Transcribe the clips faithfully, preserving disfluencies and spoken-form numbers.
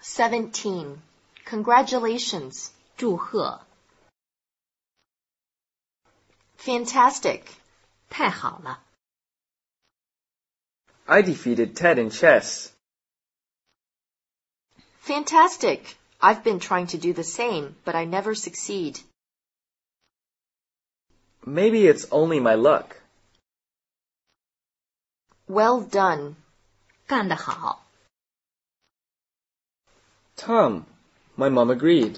Seventeen. Congratulations. 祝贺。 Fantastic. 太好了。 I defeated Ted in chess. Fantastic. I've been trying to do the same, but I never succeed. Maybe it's only my luck. Well done. 干得好。 Tom, my mom agreed.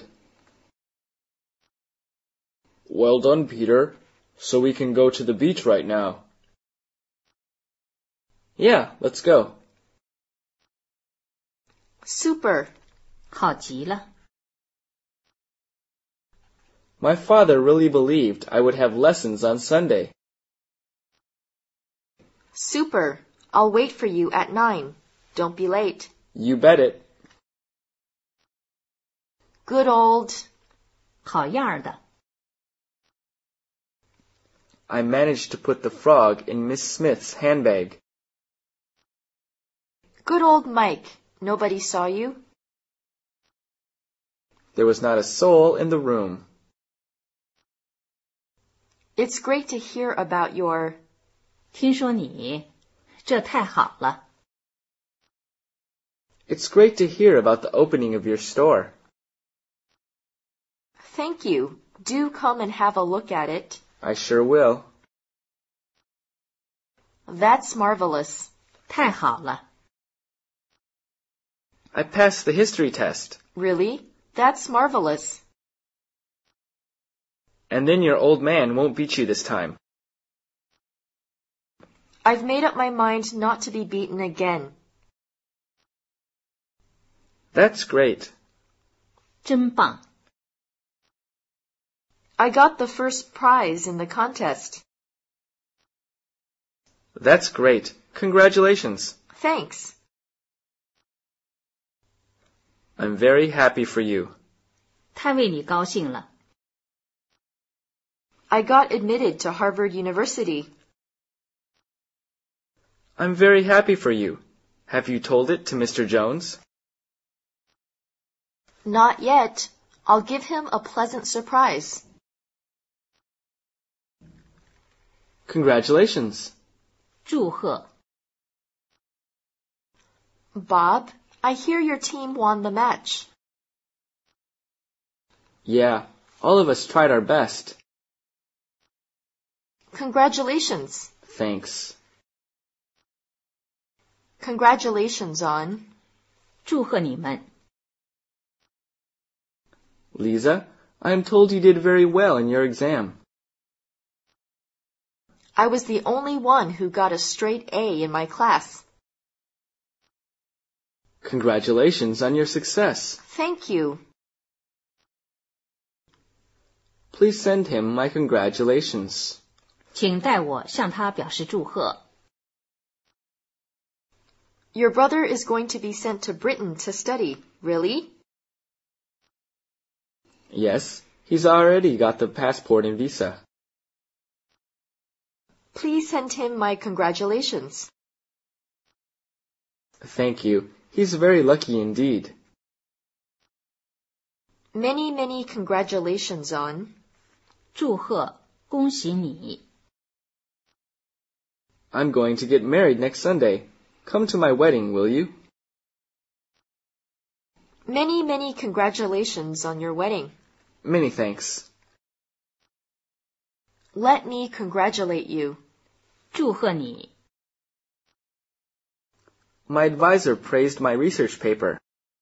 Well done, Peter. So we can go to the beach right now. Yeah, let's go. Super. 好极了。 My father really believed I would have lessons on Sunday. Super. I'll wait for you at nine. Don't be late. You bet it. Good old. 好样儿的。 I managed to put the frog in Miss Smith's handbag. Good old Mike. Nobody saw you? There was not a soul in the room. It's great to hear about your... 听说你，这太好了。 It's great to hear about the opening of your store. Thank you. Do come and have a look at it. I sure will. That's marvelous. 太好了。 I passed the history test. Really? That's marvelous. And then your old man won't beat you this time. I've made up my mind not to be beaten again. That's great. 真棒。 I got the first prize in the contest. That's great. Congratulations. Thanks. I'm very happy for you. 太为你高兴了。 I got admitted to Harvard University. I'm very happy for you. Have you told it to Mister Jones? Not yet. I'll give him a pleasant surprise. Congratulations. 祝贺。 Bob, I hear your team won the match. Yeah, all of us tried our best. Congratulations. Thanks. Congratulations on... 祝贺你们。 Lisa, I am told you did very well in your exam. I was the only one who got a straight A in my class. Congratulations on your success. Thank you. Please send him my congratulations. 请代我向他表示祝贺。 Your brother is going to be sent to Britain to study. Really? Yes, he's already got the passport and visa. Please send him my congratulations. Thank you. He's very lucky indeed. Many, many congratulations on... 祝贺，恭喜你。 I'm going to get married next Sunday. Come to my wedding, will you? Many, many congratulations on your wedding. Many thanks. Let me congratulate you. 祝贺你。 My advisor praised my research paper.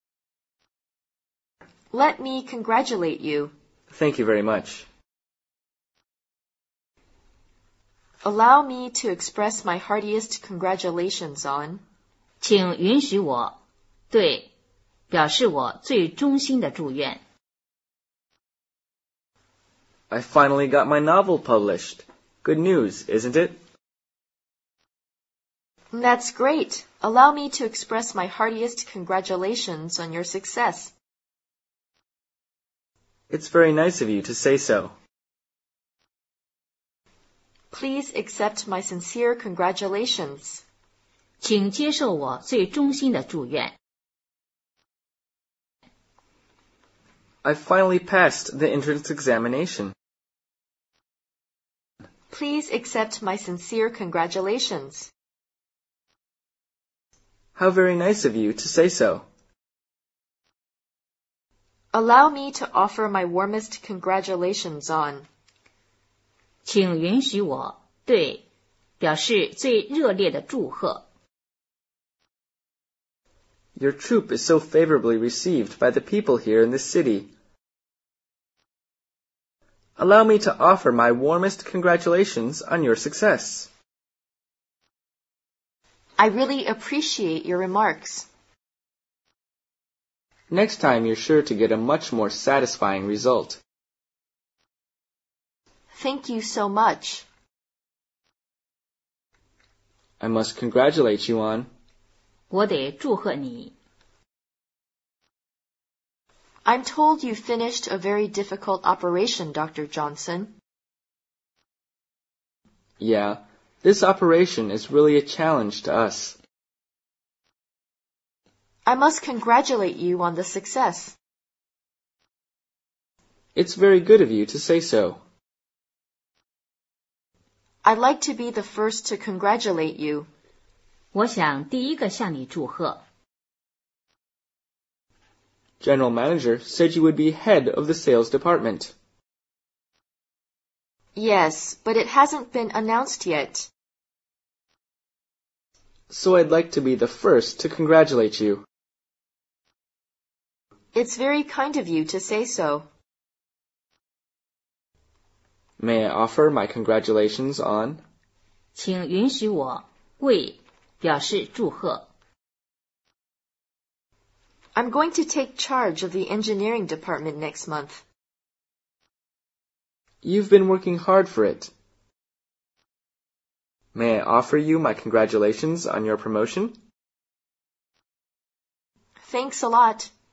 Let me congratulate you. Thank you very much. Allow me to express my heartiest congratulations on... 请允许我对表示我最衷心的祝愿。 I finally got my novel published. Good news, isn't it? That's great. Allow me to express my heartiest congratulations on your success. It's very nice of you to say so. Please accept my sincere congratulations. 请接受我最衷心的祝愿。 I finally passed the entrance examination. Please accept my sincere congratulations. How very nice of you to say so. Allow me to offer my warmest congratulations on. 请允许我对表示最热烈的祝贺。 Your troop is so favorably received by the people here in this city. Allow me to offer my warmest congratulations on your success. I really appreciate your remarks. Next time you're sure to get a much more satisfying result. Thank you so much. I must congratulate you on. 我得祝贺你。 I'm told you finished a very difficult operation, Doctor Johnson. Yeah, this operation is really a challenge to us. I must congratulate you on the success. It's very good of you to say so. I'd like to be the first to congratulate you. 我想第一个向你祝贺。 General Manager said you would be head of the sales department. Yes, but it hasn't been announced yet. So I'd like to be the first to congratulate you. It's very kind of you to say so. May I offer my congratulations on? 请允许我为表示祝贺。 I'm going to take charge of the engineering department next month. You've been working hard for it. May I offer you my congratulations on your promotion? Thanks a lot.